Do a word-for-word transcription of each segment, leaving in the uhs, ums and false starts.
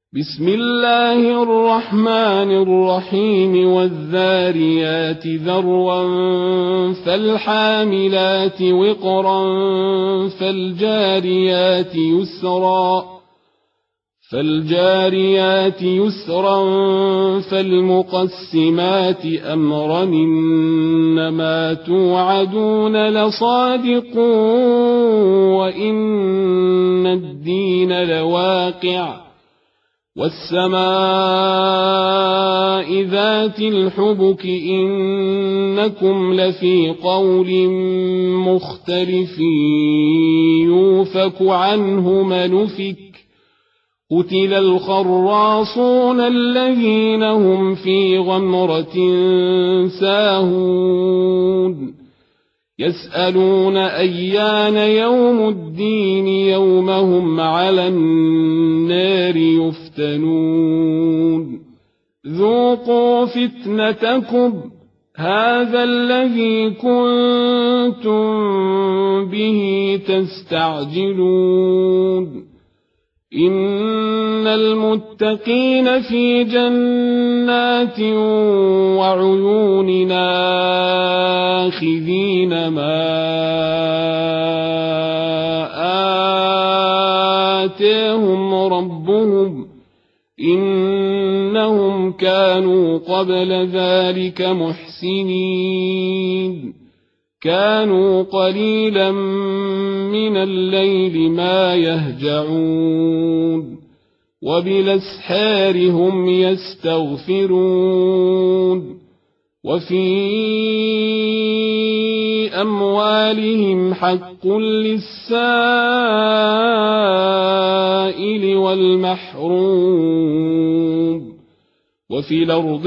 بسم الله الرحمن الرحيم والذاريات ذروا فالحاملات وقرا فالجاريات يسرا فالجاريات يسرا فالمقسمات أمرا إنما توعدون لصادق وإن الدين لواقع والسماء ذات الحبك إنكم لفي قول مختلف يوفك عنه من أفك قتل الخراصون الذين هم في غمرة ساهون يسألون أيان يوم الدين يوم هم على النار يفتنون ذوقوا فتنتكم هذا الذي كنتم به تستعجلون إن المتقين في جنات وعيون آخذين ما آتاهم ربهم إنهم كانوا قبل ذلك محسنين كانوا قليلا من الليل ما يهجعون وبالأسحار هم يستغفرون وفي أموالهم حق للسائل والمحروم وفي الأرض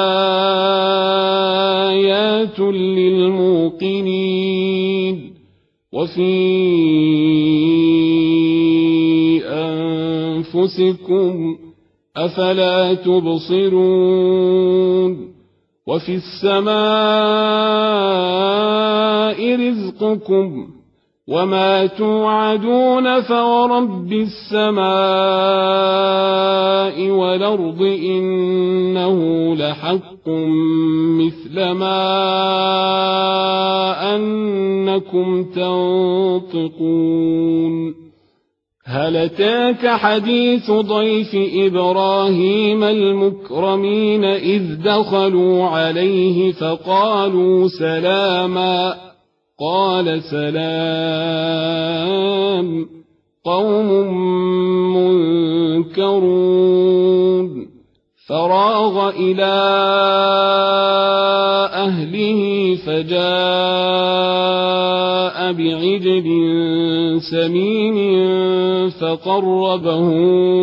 آيات للموقنين وفي أنفسكم أفلا تبصرون وفي السماء رزقكم وما توعدون فورب السماء والأرض إنه لحق مثل ما أنكم تنطقون هل أتاك حديث ضيف إبراهيم المكرمين إذ دخلوا عليه فقالوا سلاما قال سلام قوم منكرون فراغ إلى أهله فجاء بعجل سمين فقربه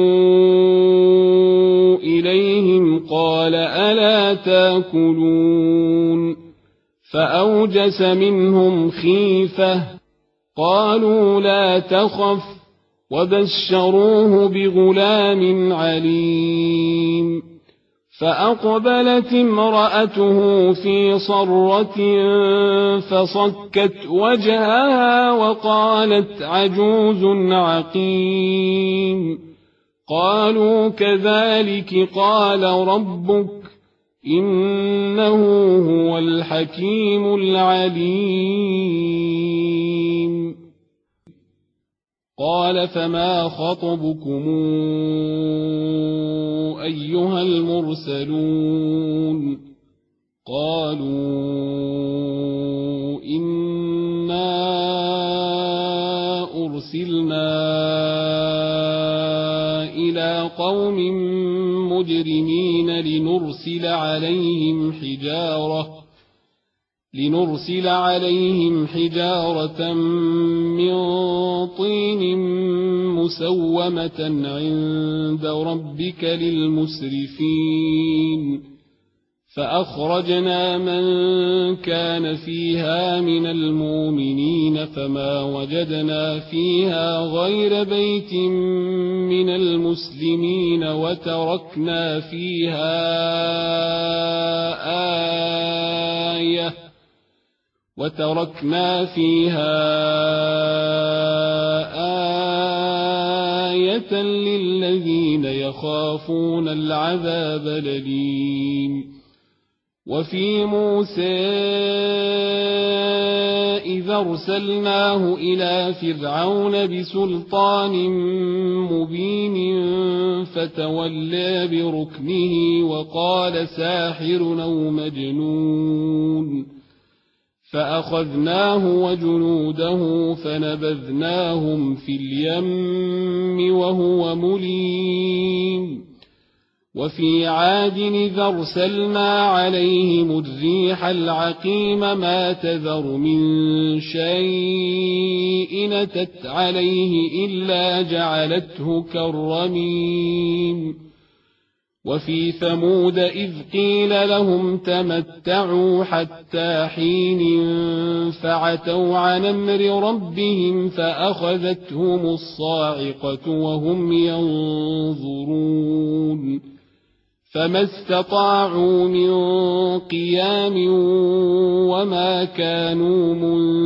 إليهم قال ألا تاكلون فأوجس منهم خيفة قالوا لا تخف وبشروه بغلام عليم فأقبلت امرأته في صرة فصكت وجهها وقالت عجوز عقيم قالوا كذلك قال ربك إنه هو الحكيم العليم قال فما خطبكم أيها المرسلون قالوا إنا أرسلنا إلى قوم مجرمين لنرسل عليهم حجارة لنرسل عليهم حجارة من طين مسومة عند ربك للمسرفين فأخرجنا من كان فيها من المؤمنين فما وجدنا فيها غير بيت من المسلمين وتركنا فيها آية وتركنا فيها آية للذين يخافون العذاب الأليم. وفي موسى إذا أرسلناه إلى فرعون بسلطان مبين فتولى بركنه وقال ساحر أو مجنون، فأخذناه وجنوده فنبذناهم في اليم وهو مليم. وفي عاد إذا أرسلنا عليهم الريح العقيم ما تذر من شيء أتت عليه إلا جعلته كالرميم. وفي ثمود إذ قيل لهم تمتعوا حتى حين فعتوا عن أمر ربهم فأخذتهم الصاعقة وهم ينظرون فما استطاعوا من قيام وما كانوا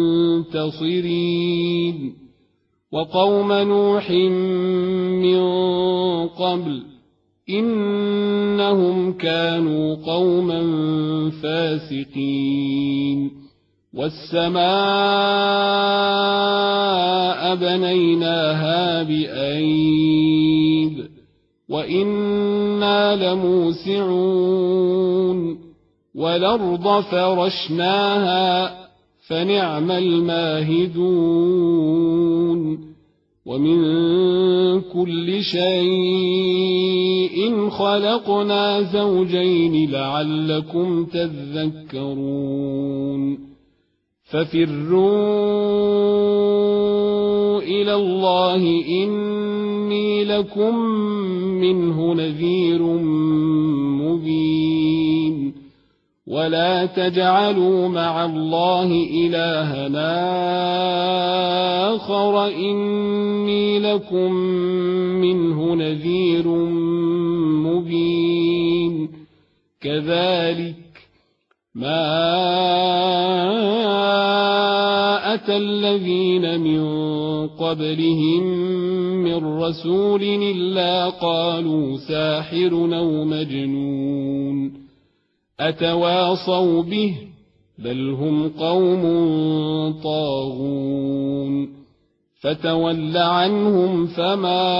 منتصرين. وقوم نوح من قبل إنهم كانوا قوما فاسقين. والسماء بنيناها بأيد وإنا لموسعون. والأرض فرشناها فنعم الماهدون. ومن كل شيء خلقنا زوجين لعلكم تذكرون. ففروا إلى الله إني لكم منه نذير مبين. ولا تجعلوا مع الله إلهنا آخر إني لكم منه نذير مبين. كذلك ما أتى الذين من قبلهم من رسول إلا قالوا ساحر أو مجنون أتواصوا به بل هم قوم طاغون. فتول عنهم فما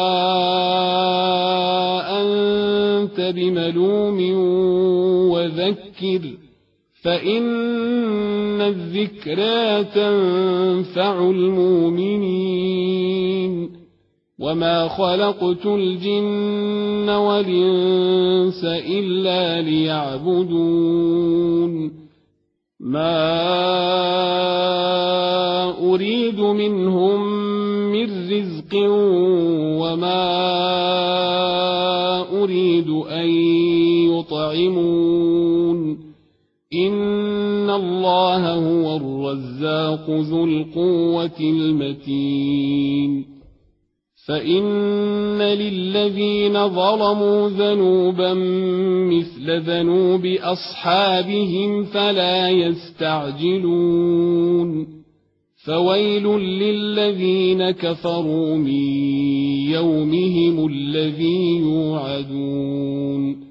أنت بملوم وذكر فإن الذكرى تنفع المؤمنين. وما خلقت الجن والإنس إلا ليعبدون. ما أريد منهم من رزق وما أريد أن يطعمون. إن الله هو الرزاق ذو القوة المتين. فإن للذين ظلموا ذنوبا مثل ذنوب أصحابهم فلا يستعجلون. فويل للذين كفروا من يومهم الذي يوعدون.